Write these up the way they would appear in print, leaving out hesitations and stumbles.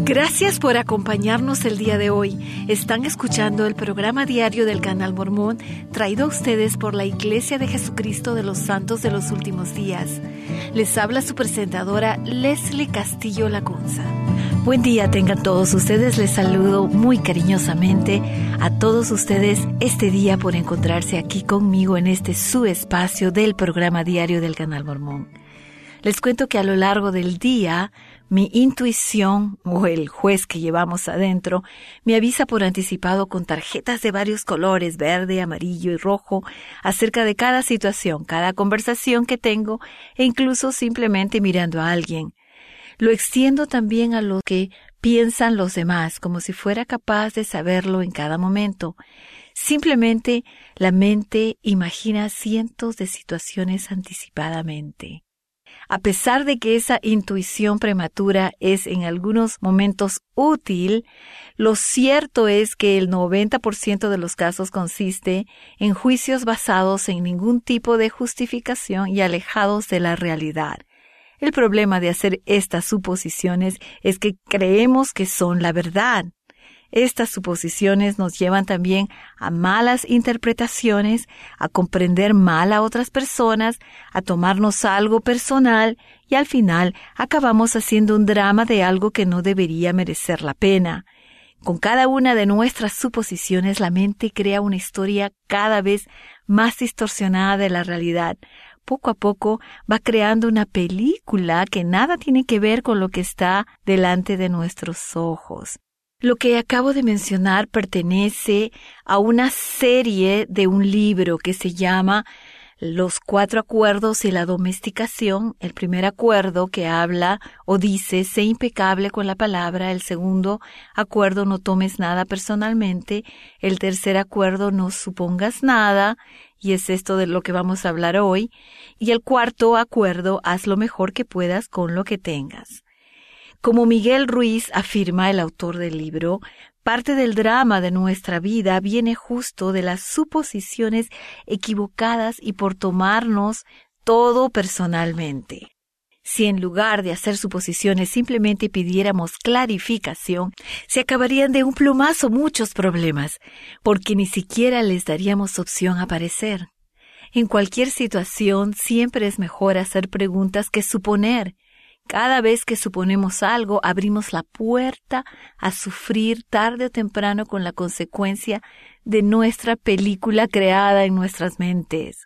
Gracias por acompañarnos el día de hoy. Están escuchando el programa diario del Canal Mormón, traído a ustedes por la Iglesia de Jesucristo de los Santos de los Últimos Días. Les habla su presentadora Leslie Castillo Lacunza. Buen día tengan todos ustedes. Les saludo muy cariñosamente a todos ustedes este día por encontrarse aquí conmigo en este su espacio del programa diario del Canal Mormón. Les cuento que a lo largo del día, mi intuición, o el juez que llevamos adentro, me avisa por anticipado con tarjetas de varios colores, verde, amarillo y rojo, acerca de cada situación, cada conversación que tengo, e incluso simplemente mirando a alguien. Lo extiendo también a lo que piensan los demás, como si fuera capaz de saberlo en cada momento. Simplemente la mente imagina cientos de situaciones anticipadamente. A pesar de que esa intuición prematura es en algunos momentos útil, lo cierto es que el 90% de los casos consiste en juicios basados en ningún tipo de justificación y alejados de la realidad. El problema de hacer estas suposiciones es que creemos que son la verdad. Estas suposiciones nos llevan también a malas interpretaciones, a comprender mal a otras personas, a tomarnos algo personal y al final acabamos haciendo un drama de algo que no debería merecer la pena. Con cada una de nuestras suposiciones la mente crea una historia cada vez más distorsionada de la realidad. Poco a poco va creando una película que nada tiene que ver con lo que está delante de nuestros ojos. Lo que acabo de mencionar pertenece a una serie de un libro que se llama Los 4 acuerdos y la domesticación. El primer acuerdo que habla o dice, sé impecable con la palabra. El segundo acuerdo, no tomes nada personalmente. El tercer acuerdo, no supongas nada. Y es esto de lo que vamos a hablar hoy. Y el cuarto acuerdo, haz lo mejor que puedas con lo que tengas. Como Miguel Ruiz afirma, el autor del libro, parte del drama de nuestra vida viene justo de las suposiciones equivocadas y por tomarnos todo personalmente. Si en lugar de hacer suposiciones simplemente pidiéramos clarificación, se acabarían de un plumazo muchos problemas, porque ni siquiera les daríamos opción a aparecer. En cualquier situación siempre es mejor hacer preguntas que suponer. Cada vez que suponemos algo, abrimos la puerta a sufrir tarde o temprano con la consecuencia de nuestra película creada en nuestras mentes.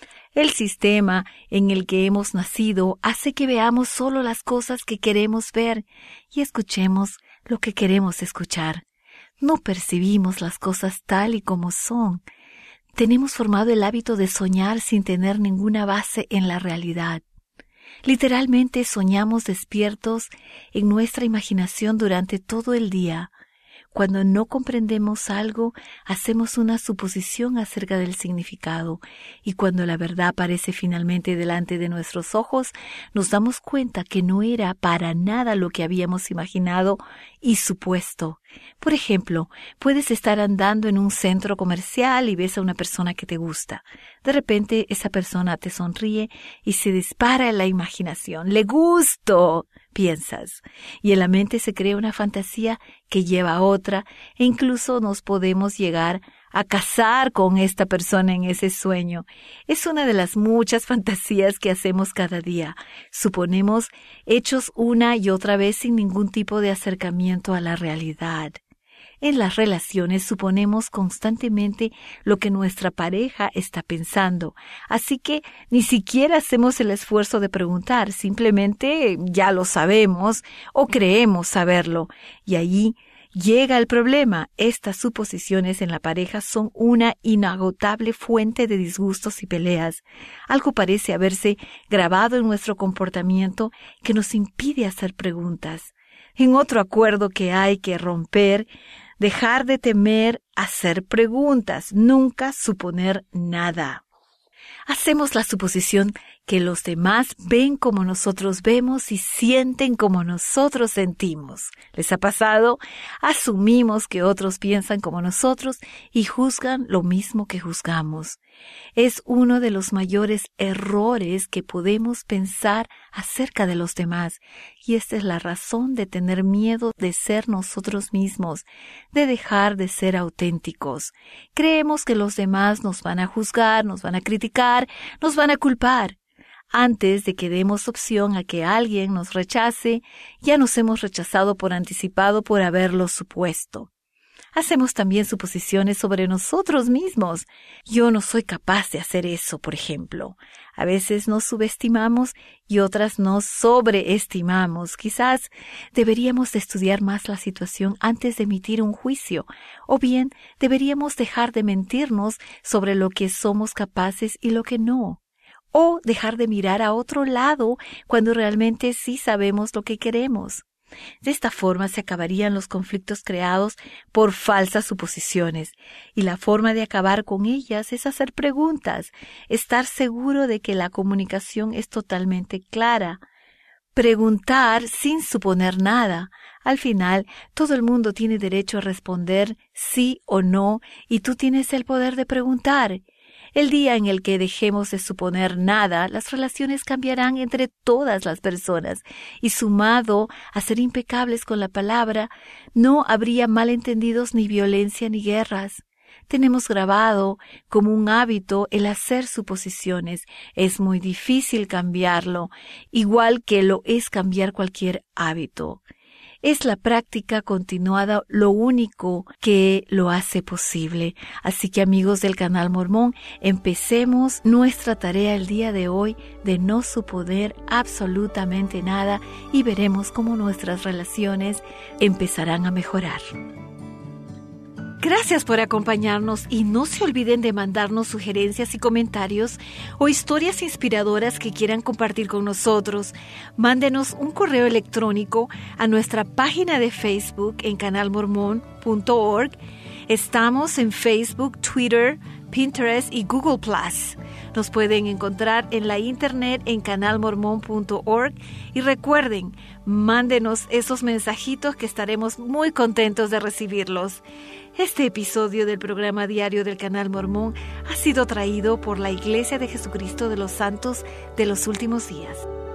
El sistema en el que hemos nacido hace que veamos solo las cosas que queremos ver y escuchemos lo que queremos escuchar. No percibimos las cosas tal y como son. Tenemos formado el hábito de soñar sin tener ninguna base en la realidad. Literalmente soñamos despiertos en nuestra imaginación durante todo el día. Cuando no comprendemos algo, hacemos una suposición acerca del significado, y cuando la verdad aparece finalmente delante de nuestros ojos, nos damos cuenta que no era para nada lo que habíamos imaginado y supuesto. Por ejemplo, puedes estar andando en un centro comercial y ves a una persona que te gusta. De repente, esa persona te sonríe y se dispara en la imaginación. ¡Le gusto!, piensas. Y en la mente se crea una fantasía que lleva a otra, e incluso nos podemos llegar a casar con esta persona en ese sueño. Es una de las muchas fantasías que hacemos cada día. Suponemos hechos una y otra vez sin ningún tipo de acercamiento a la realidad. En las relaciones suponemos constantemente lo que nuestra pareja está pensando, así que ni siquiera hacemos el esfuerzo de preguntar, simplemente ya lo sabemos o creemos saberlo, y allí llega el problema. Estas suposiciones en la pareja son una inagotable fuente de disgustos y peleas. Algo parece haberse grabado en nuestro comportamiento que nos impide hacer preguntas. En otro acuerdo que hay que romper, dejar de temer hacer preguntas, nunca suponer nada. Hacemos la suposición que los demás ven como nosotros vemos y sienten como nosotros sentimos. ¿Les ha pasado? Asumimos que otros piensan como nosotros y juzgan lo mismo que juzgamos. Es uno de los mayores errores que podemos pensar acerca de los demás, y esta es la razón de tener miedo de ser nosotros mismos, de dejar de ser auténticos. Creemos que los demás nos van a juzgar, nos van a criticar, nos van a culpar. Antes de que demos opción a que alguien nos rechace, ya nos hemos rechazado por anticipado por haberlo supuesto. Hacemos también suposiciones sobre nosotros mismos. Yo no soy capaz de hacer eso, por ejemplo. A veces nos subestimamos y otras nos sobreestimamos. Quizás deberíamos de estudiar más la situación antes de emitir un juicio, o bien deberíamos dejar de mentirnos sobre lo que somos capaces y lo que no. O dejar de mirar a otro lado cuando realmente sí sabemos lo que queremos. De esta forma se acabarían los conflictos creados por falsas suposiciones, y la forma de acabar con ellas es hacer preguntas, estar seguro de que la comunicación es totalmente clara. Preguntar sin suponer nada. Al final, todo el mundo tiene derecho a responder sí o no, y tú tienes el poder de preguntar. El día en el que dejemos de suponer nada, las relaciones cambiarán entre todas las personas, y sumado a ser impecables con la palabra, no habría malentendidos ni violencia ni guerras. Tenemos grabado como un hábito el hacer suposiciones. Es muy difícil cambiarlo, igual que lo es cambiar cualquier hábito. Es la práctica continuada lo único que lo hace posible. Así que, amigos del Canal Mormón, empecemos nuestra tarea el día de hoy de no suponer absolutamente nada, y veremos cómo nuestras relaciones empezarán a mejorar. Gracias por acompañarnos, y no se olviden de mandarnos sugerencias y comentarios o historias inspiradoras que quieran compartir con nosotros. Mándenos un correo electrónico a nuestra página de Facebook en canalmormon.org. Estamos en Facebook, Twitter, Pinterest y Google+. Nos pueden encontrar en la internet en canalmormon.org, y recuerden, mándenos esos mensajitos que estaremos muy contentos de recibirlos. Este episodio del programa diario del Canal Mormón ha sido traído por la Iglesia de Jesucristo de los Santos de los Últimos Días.